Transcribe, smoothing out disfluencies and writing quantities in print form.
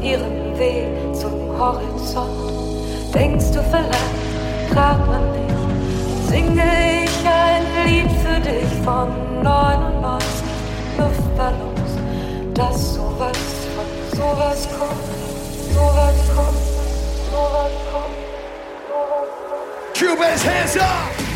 ihren Weg zum Horizont. Denkst du vielleicht, fragt man nicht, singe ich ein Lied für dich von 99 Luftballons, dass sowas von sowas kommt, sowas kommt, sowas kommt, sowas kommt. Cubans, hands up!